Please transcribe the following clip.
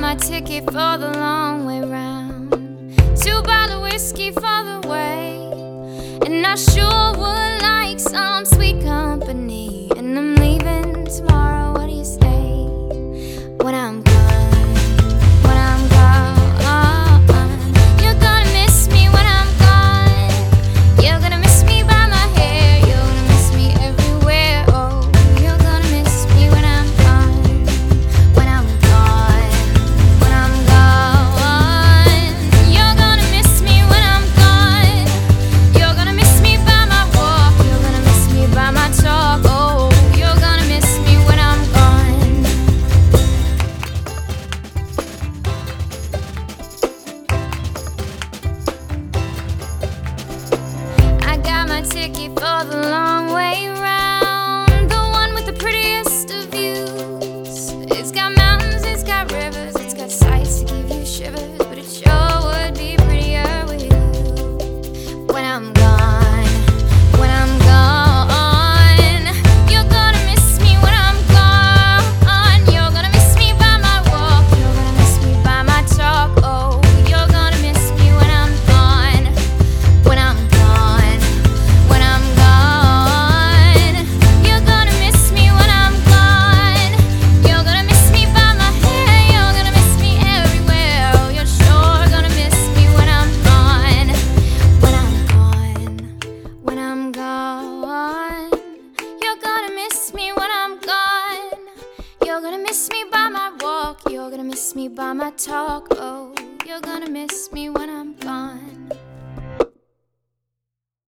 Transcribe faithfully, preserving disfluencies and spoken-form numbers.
my ticket for the long way round. Two bottle whiskey for the way, and I sure would like some sweet company. And I'm leaving tomorrow, what do you say? When I'm gone, when I'm gone, you're gonna miss me when I'm gone. You're gonna miss me by my hair, you're gonna miss me everywhere. Oh, you're gonna miss me when I'm gone, when I'm gone, when I'm gone. You're gonna miss me when I'm gone. You're gonna miss me by my walk, you're gonna miss me by my talk. Oh, you're gonna miss me when I'm gone. I got my ticket for the long way round, the one with the prettiest of views. It's got mountains, it's got rivers, it's got sights to give you shivers, but it sure would be prettier with you. When I'm gone, when I'm gone, you're gonna miss me when I'm gone. You're gonna miss me by my walk, you're gonna miss me by my talk. Oh, you're gonna miss me when I'm gone, when I'm gone, when I'm gone. You're gonna miss me when I'm gone. You're gonna miss me by my hair, you're gonna miss me everywhere. Oh, you're sure gonna miss me when I'm gone, when I'm gone, when I'm gone. You're gonna miss me when I'm gone. You're gonna miss me by my walk, you're gonna miss me by my talk. Oh, you're gonna miss me when I'm gone.